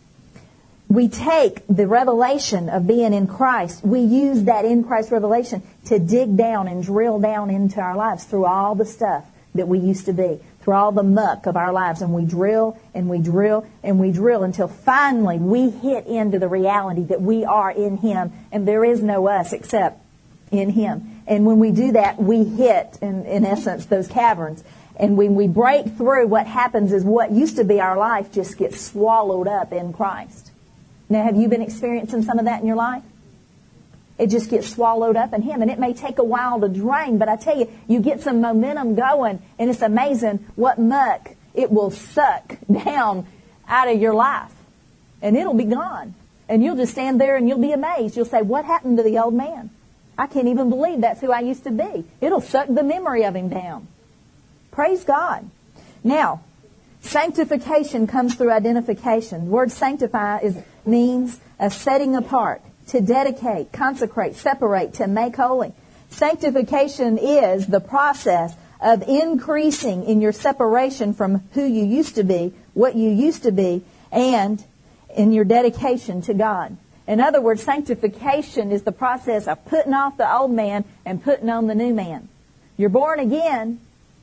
the revelation of being in Christ, we use that in Christ revelation to dig down and drill down into our lives through all the stuff that we used to be, through all the muck of our lives. And we drill and we drill and we drill until finally we hit into the reality that we are in Him and there is no us except in Him. And when we do that, we hit, in essence, those caverns. And when we break through, what happens is what used to be our life just gets swallowed up in Christ. Now, have you been experiencing some of that in your life? It just gets swallowed up in Him. And it may take a while to drain, but I tell you, you get some momentum going, and it's amazing what muck it will suck down out of your life. And it'll be gone. And you'll just stand there and you'll be amazed. You'll say, what happened to the old man? I can't even believe that's who I used to be. It'll suck the memory of him down. Praise God. Now, sanctification comes through identification. The word sanctify means a setting apart. to dedicate, consecrate, separate, to make holy. Sanctification is the process of increasing in your separation from who you used to be, what you used to be, and in your dedication to God. In other words, sanctification is the process of putting off the old man and putting on the new man. You're born again,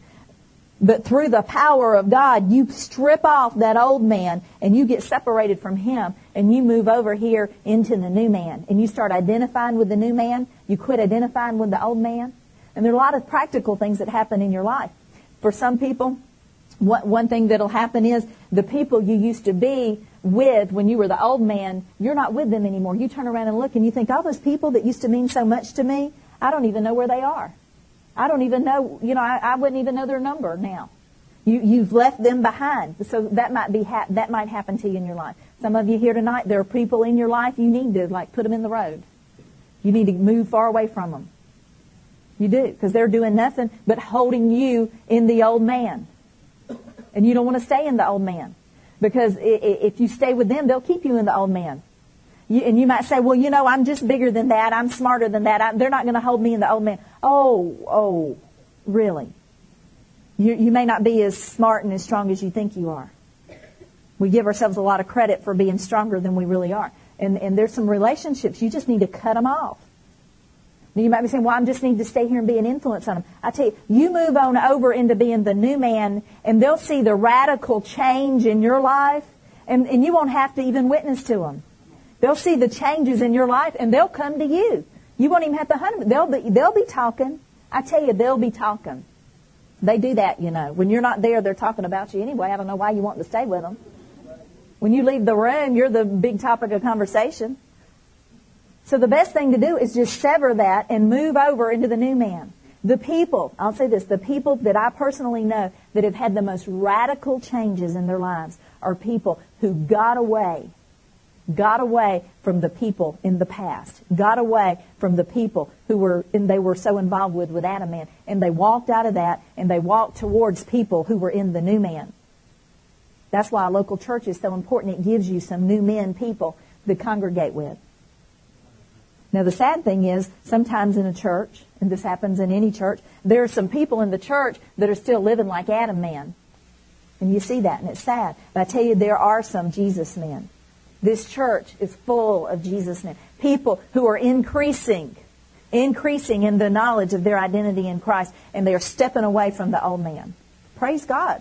but through the power of God, you strip off that old man and you get separated from him and you move over here into the new man. And you start identifying with the new man. You quit identifying with the old man. And there are a lot of practical things that happen in your life. For some people, one thing that'll happen is the people you used to be with when you were the old man, you're not with them anymore. You turn around and look and you think, all those people that used to mean so much to me, I don't even know where they are. I don't even know, I wouldn't even know their number now. You've left them behind. So that might happen to you in your life. Some of you here tonight, there are people in your life you need to put them in the road. You need to move far away from them. You do, because they're doing nothing but holding you in the old man. And you don't want to stay in the old man. Because if you stay with them, they'll keep you in the old man. And you might say, well, I'm just bigger than that. I'm smarter than that. They're not going to hold me in the old man. Oh, really? You may not be as smart and as strong as you think you are. We give ourselves a lot of credit for being stronger than we really are. And there's some relationships, you just need to cut them off. You might be saying, well, I just need to stay here and be an influence on them. I tell you, you move on over into being the new man, and they'll see the radical change in your life, and you won't have to even witness to them. They'll see the changes in your life, and they'll come to you. You won't even have to hunt them. They'll be talking. I tell you, they'll be talking. They do that, When you're not there, they're talking about you anyway. I don't know why you want to stay with them. When you leave the room, you're the big topic of conversation. So the best thing to do is just sever that and move over into the new man. The people, I'll say this, the people that I personally know that have had the most radical changes in their lives are people who got away from the people in the past, got away from the people they were so involved with Adam man, and they walked out of that and they walked towards people who were in the new man. That's why a local church is so important. It gives you some new men people to congregate with. Now, the sad thing is, sometimes in a church, and this happens in any church, there are some people in the church that are still living like Adam man. And you see that, and it's sad. But I tell you, there are some Jesus men. This church is full of Jesus men. People who are increasing in the knowledge of their identity in Christ, and they are stepping away from the old man. Praise God.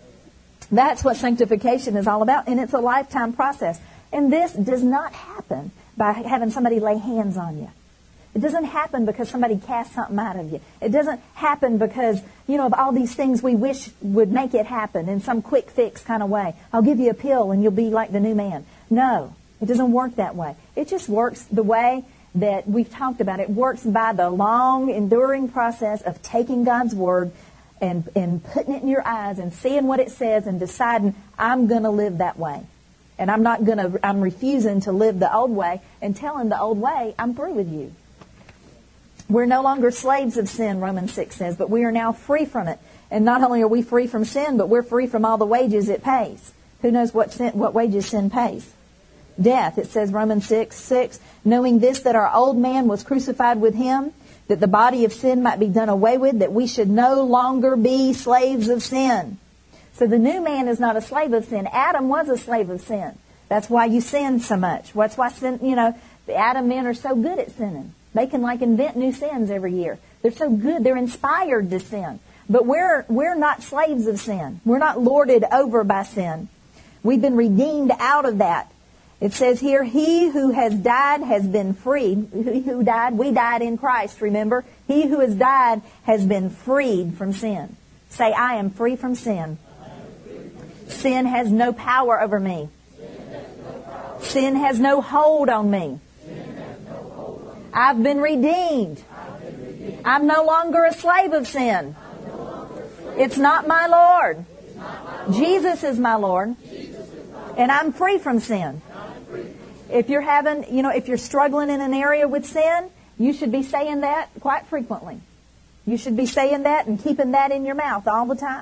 That's what sanctification is all about, and it's a lifetime process. And this does not happen by having somebody lay hands on you. It doesn't happen because somebody casts something out of you. It doesn't happen because, of all these things we wish would make it happen in some quick fix kind of way. I'll give you a pill and you'll be like the new man. No, it doesn't work that way. It just works the way that we've talked about. It works by the long, enduring process of taking God's Word and putting it in your eyes and seeing what it says and deciding, I'm going to live that way. And I'm refusing to live the old way and telling the old way, I'm through with you. We're no longer slaves of sin, Romans 6 says, but we are now free from it. And not only are we free from sin, but we're free from all the wages it pays. Who knows what wages sin pays? Death. It says, Romans 6, knowing this, that our old man was crucified with him, that the body of sin might be done away with, that we should no longer be slaves of sin. So the new man is not a slave of sin. Adam was a slave of sin. That's why you sin so much. That's why sin, the Adam men are so good at sinning. They can invent new sins every year. They're so good. They're inspired to sin. But we're not slaves of sin. We're not lorded over by sin. We've been redeemed out of that. It says here, he who has died has been freed. Who died? We died in Christ, remember? He who has died has been freed from sin. Say, I am free from sin. Sin has no power over me. Sin has no hold on me. I've been redeemed. I'm no longer a slave of sin. It's not my Lord. Jesus is my Lord. And I'm free from sin. If you're if you're struggling in an area with sin, you should be saying that quite frequently. You should be saying that and keeping that in your mouth all the time.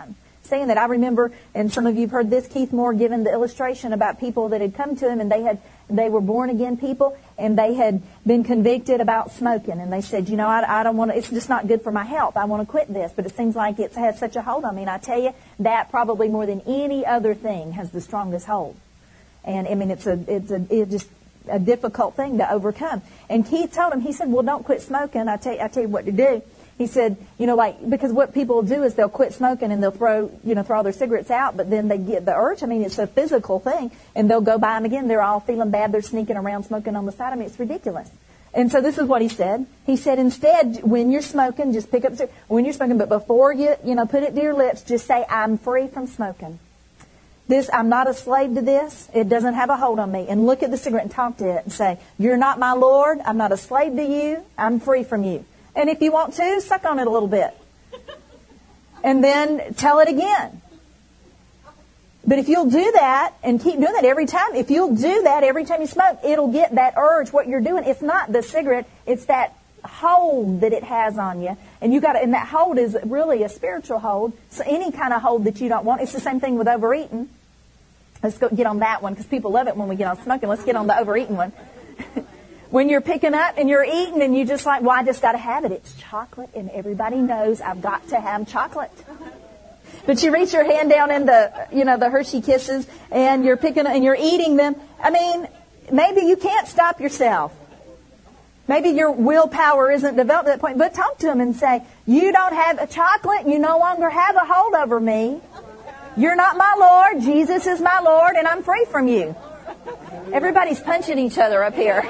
saying that. I remember, and some of you have heard this, Keith Moore giving the illustration about people that had come to him and they were born again people and they had been convicted about smoking. And they said, I don't want to, it's just not good for my health. I want to quit this. But it seems like it's had such a hold on me. And I tell you, that probably more than any other thing has the strongest hold. And I mean, it's just a difficult thing to overcome. And Keith told him, he said, well, don't quit smoking. I tell you what to do. He said, because what people do is they'll quit smoking and they'll throw all their cigarettes out, but then they get the urge. I mean, it's a physical thing, and they'll go buy them again. They're all feeling bad. They're sneaking around smoking on the side. I mean, it's ridiculous. And so this is what he said. He said, instead, when you're smoking, just pick up when you're smoking, but before you put it to your lips, just say, I'm free from smoking. I'm not a slave to this. It doesn't have a hold on me. And look at the cigarette and talk to it and say, you're not my Lord. I'm not a slave to you. I'm free from you. And if you want to, suck on it a little bit. And then tell it again. But if you'll do that and keep doing that every time, if you'll do that every time you smoke, it'll get that urge. What you're doing, it's not the cigarette, it's that hold that it has on you. And and that hold is really a spiritual hold. So any kind of hold that you don't want, it's the same thing with overeating. Let's get on that one because people love it when we get on smoking. Let's get on the overeating one. When you're picking up and you're eating and you just like, well, I just got to have it. It's chocolate and everybody knows I've got to have chocolate. But you reach your hand down in the Hershey Kisses and you're picking and you're eating them. I mean, maybe you can't stop yourself. Maybe your willpower isn't developed at that point. But talk to them and say, you don't have a chocolate. You no longer have a hold over me. You're not my Lord. Jesus is my Lord and I'm free from you. Everybody's punching each other up here.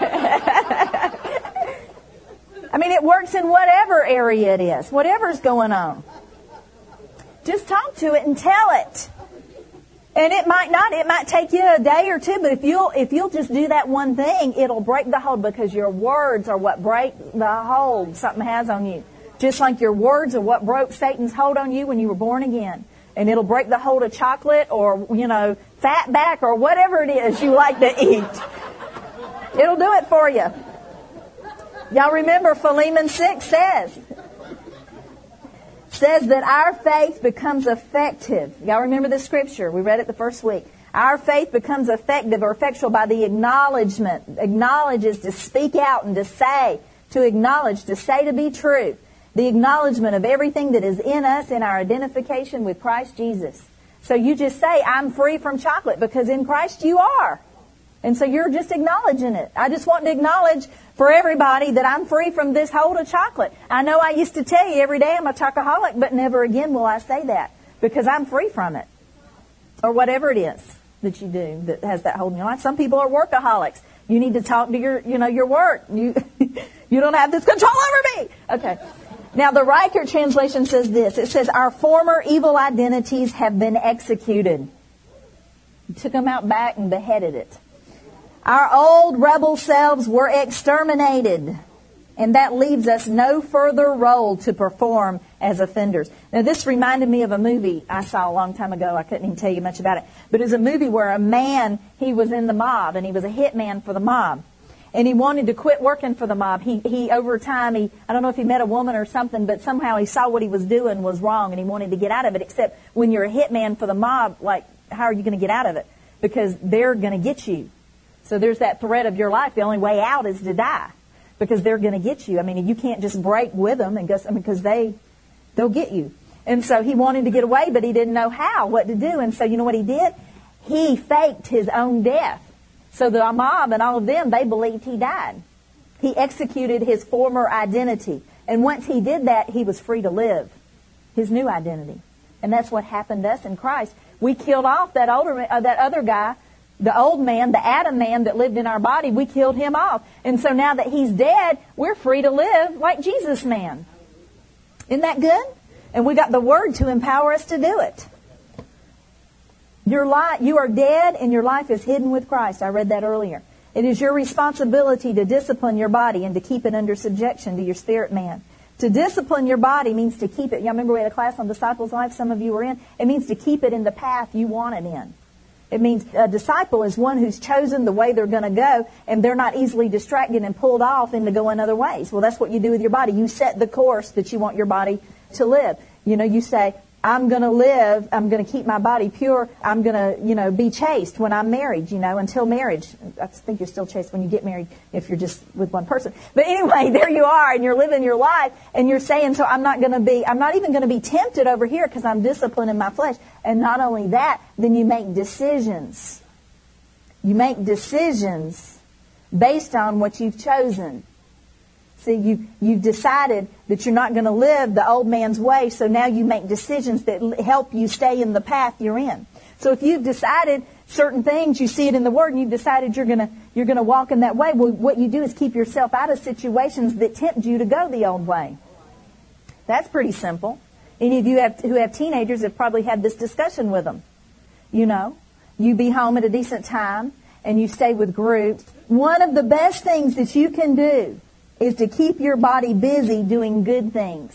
I mean, it works in whatever area it is, whatever's going on. Just talk to it and tell it. And it might take you a day or two, but if you'll just do that one thing, it'll break the hold because your words are what break the hold something has on you. Just like your words are what broke Satan's hold on you when you were born again. And it'll break the hold of chocolate or, fat back or whatever it is you like to eat. It'll do it for you. Y'all remember Philemon 6 says that our faith becomes effective. Y'all remember this scripture? We read it the first week. Our faith becomes effective or effectual by the acknowledgement. Acknowledge is to speak out and to say, to acknowledge, to say to be true. The acknowledgement of everything that is in us in our identification with Christ Jesus. So you just say, I'm free from chocolate because in Christ you are. And so you're just acknowledging it. I just want to acknowledge for everybody that I'm free from this hold of chocolate. I know I used to tell you every day I'm a chocoholic, but never again will I say that because I'm free from it. Or whatever it is that you do that has that hold in your life. Some people are workaholics. You need to talk to your work. You don't have this control over me. Okay. Now, the Riker translation says this. It says, our former evil identities have been executed. He took them out back and beheaded it. Our old rebel selves were exterminated. And that leaves us no further role to perform as offenders. Now, this reminded me of a movie I saw a long time ago. I couldn't even tell you much about it. But it was a movie where a man, he was in the mob, and he was a hitman for the mob. And he wanted to quit working for the mob. He over time, I don't know if he met a woman or something, but somehow he saw what he was doing was wrong and he wanted to get out of it. Except when you're a hitman for the mob, like, how are you going to get out of it? Because they're going to get you. So there's that threat of your life. The only way out is to die because they're going to get you. I mean, you can't just break with them and go, because they'll get you. And so he wanted to get away, but he didn't know what to do. And so you know what he did? He faked his own death. So the mob and all of them, they believed he died. He executed his former identity. And once he did that, he was free to live his new identity. And that's what happened to us in Christ. We killed off that other guy, the old man, the Adam man that lived in our body. We killed him off. And so now that he's dead, we're free to live like Jesus man. Isn't that good? And we got the Word to empower us to do it. You are dead and your life is hidden with Christ. I read that earlier. It is your responsibility to discipline your body and to keep it under subjection to your spirit man. To discipline your body means to keep it. Y'all remember we had a class on disciples' life some of you were in? It means to keep it in the path you want it in. It means a disciple is one who's chosen the way they're going to go and they're not easily distracted and pulled off into going other ways. Well, that's what you do with your body. You set the course that you want your body to live. You say, I'm going to live, I'm going to keep my body pure, I'm going to, be chaste when I'm married, until marriage. I think you're still chaste when you get married if you're just with one person. But anyway, there you are, and you're living your life, and you're saying, so I'm not even going to be tempted over here because I'm disciplining my flesh. And not only that, then you make decisions. You make decisions based on what you've chosen. See, you've decided that you're not going to live the old man's way, so now you make decisions that help you stay in the path you're in. So if you've decided certain things, you see it in the Word, and you've decided you're going to walk in that way, well, what you do is keep yourself out of situations that tempt you to go the old way. That's pretty simple. Any of you who have teenagers have probably had this discussion with them. You be home at a decent time, and you stay with groups. One of the best things that you can do is to keep your body busy doing good things.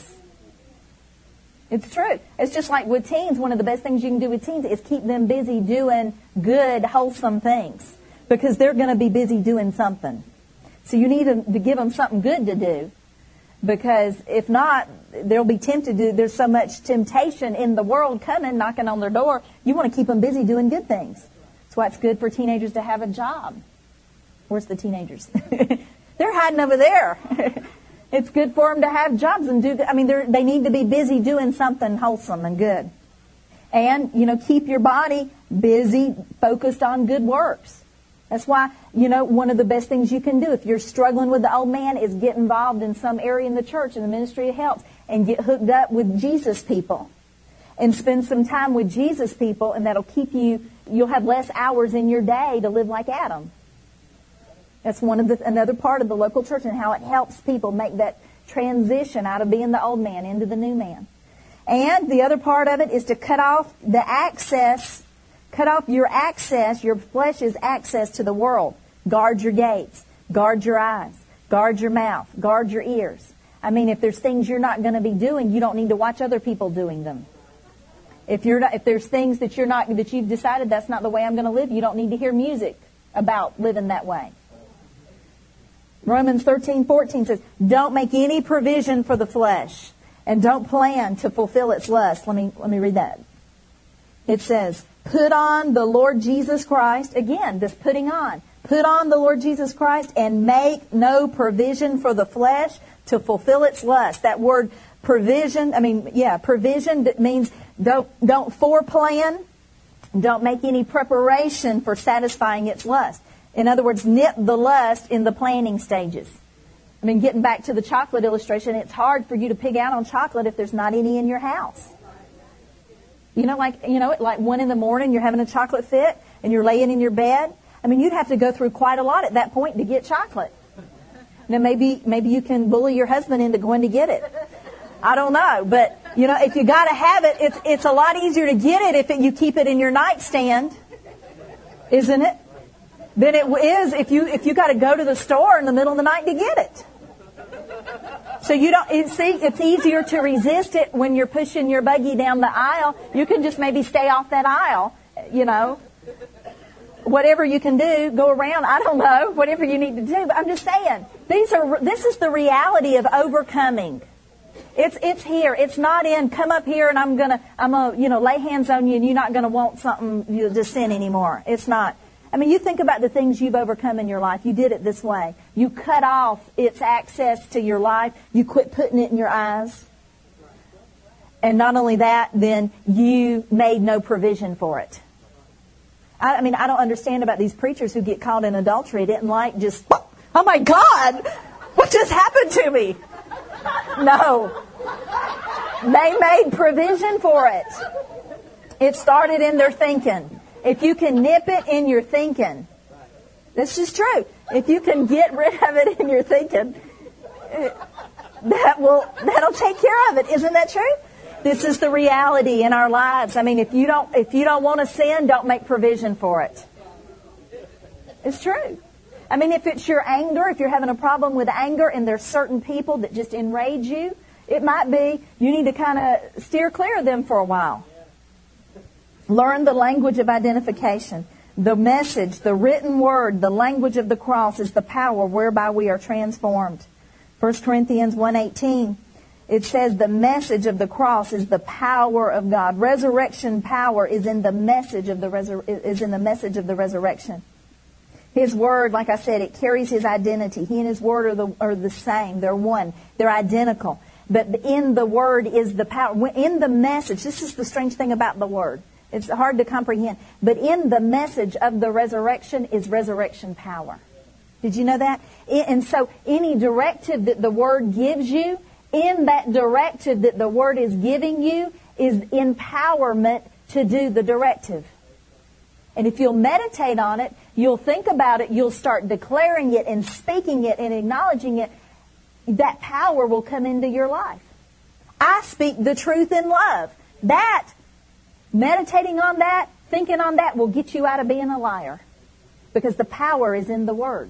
It's true. It's just like with teens. One of the best things you can do with teens is keep them busy doing good, wholesome things. Because they're going to be busy doing something. So you need to give them something good to do. Because if not, they'll be tempted to. There's so much temptation in the world coming, knocking on their door. You want to keep them busy doing good things. That's why it's good for teenagers to have a job. Where's the teenagers? They're hiding over there. It's good for them to have jobs and they need to be busy doing something wholesome and good. And, keep your body busy, focused on good works. That's why, one of the best things you can do if you're struggling with the old man is get involved in some area in the church, in the ministry of helps, and get hooked up with Jesus people. And spend some time with Jesus people, and that'll keep you'll have less hours in your day to live like Adam. That's another part of the local church and how it helps people make that transition out of being the old man into the new man. And the other part of it is to cut off your flesh's access to the world. Guard your gates. Guard your eyes. Guard your mouth. Guard your ears. If there's things you're not going to be doing, you don't need to watch other people doing them. If there's things that you've decided that's not the way I'm going to live, you don't need to hear music about living that way. Romans 13:14 says, don't make any provision for the flesh and don't plan to fulfill its lust. Let me read that. It says, put on the Lord Jesus Christ. Again, this putting on. Put on the Lord Jesus Christ and make no provision for the flesh to fulfill its lust. That word provision, provision that means don't foreplan. Don't make any preparation for satisfying its lust. In other words, nip the lust in the planning stages. Getting back to the chocolate illustration, it's hard for you to pig out on chocolate if there's not any in your house. Like 1 a.m, you're having a chocolate fit and you're laying in your bed. You'd have to go through quite a lot at that point to get chocolate. Now, maybe you can bully your husband into going to get it. I don't know. But, if you got to have it, it's a lot easier to get it if you keep it in your nightstand. Isn't it? Than it is if you got to go to the store in the middle of the night to get it. So it's easier to resist it when you're pushing your buggy down the aisle. You can just maybe stay off that aisle, Whatever you can do, go around, I don't know, whatever you need to do. But I'm just saying, this is the reality of overcoming. It's here. It's not in, come up here and I'm gonna lay hands on you and you're not gonna want something to sin anymore. It's not. You think about the things you've overcome in your life. You did it this way. You cut off its access to your life. You quit putting it in your eyes. And not only that, then you made no provision for it. I don't understand about these preachers who get caught in adultery. Didn't just, oh my God, what just happened to me? No. They made provision for it. It started in their thinking. If you can nip it in your thinking, this is true. If you can get rid of it in your thinking, that'll take care of it. Isn't that true? This is the reality in our lives. If you don't want to sin, don't make provision for it. It's true. If it's your anger, if you're having a problem with anger and there's certain people that just enrage you, it might be you need to kind of steer clear of them for a while. Learn the language of identification. The message, the written word, the language of the cross is the power whereby we are transformed. 1 Corinthians 1:18, it says the message of the cross is the power of God. Resurrection power is in the message of the resurrection. His Word, like I said, it carries His identity. He and His Word are the same. They're one. They're identical. But in the Word is the power. In the message, this is the strange thing about the Word. It's hard to comprehend. But in the message of the resurrection is resurrection power. Did you know that? And so any directive that the Word gives you, in that directive that the Word is giving you, is empowerment to do the directive. And if you'll meditate on it, you'll think about it, you'll start declaring it and speaking it and acknowledging it, that power will come into your life. I speak the truth in love. That, meditating on that, thinking on that will get you out of being a liar. Because the power is in the Word.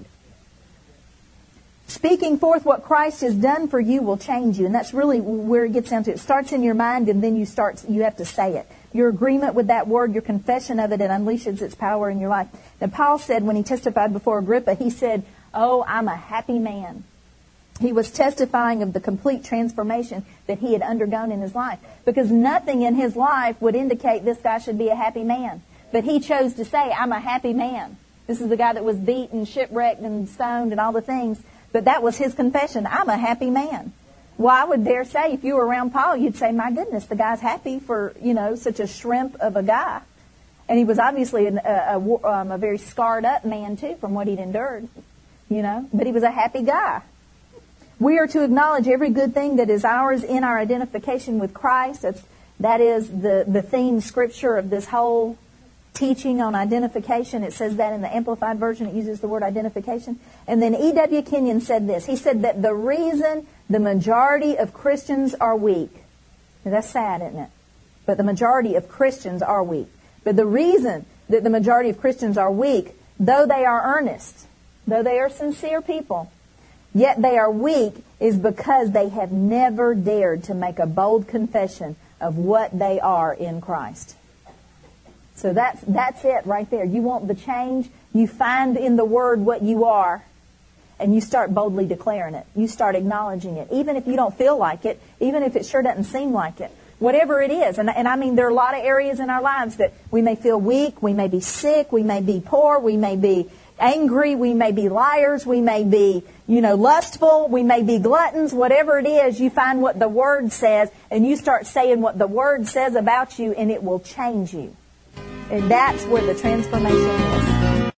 Speaking forth what Christ has done for you will change you. And that's really where it gets down to. It starts in your mind and then you have to say it. Your agreement with that word, your confession of it, it unleashes its power in your life. Now Paul said when he testified before Agrippa, he said, "Oh, I'm a happy man." He was testifying of the complete transformation that he had undergone in his life. Because nothing in his life would indicate this guy should be a happy man. But he chose to say, "I'm a happy man." This is the guy that was beaten, shipwrecked, and stoned, and all the things. But that was his confession. I'm a happy man. Well, I would dare say, if you were around Paul, you'd say, my goodness, the guy's happy for, such a shrimp of a guy. And he was obviously a very scarred up man, too, from what he'd endured, But he was a happy guy. We are to acknowledge every good thing that is ours in our identification with Christ. That is the theme scripture of this whole teaching on identification. It says that in the Amplified Version. It uses the word identification. And then E.W. Kenyon said this. He said that the reason the majority of Christians are weak. Now that's sad, isn't it? But the majority of Christians are weak. But the reason that the majority of Christians are weak, though they are earnest, though they are sincere people, yet they are weak, is because they have never dared to make a bold confession of what they are in Christ. So that's it right there. You want the change, you find in the Word what you are, and you start boldly declaring it. You start acknowledging it, even if you don't feel like it, even if it sure doesn't seem like it. Whatever it is. And I mean, there are a lot of areas in our lives that we may feel weak, we may be sick, we may be poor, we may be angry, we may be liars, we may be, lustful, we may be gluttons. Whatever it is, you find what the Word says, and you start saying what the Word says about you, and it will change you. And that's where the transformation is.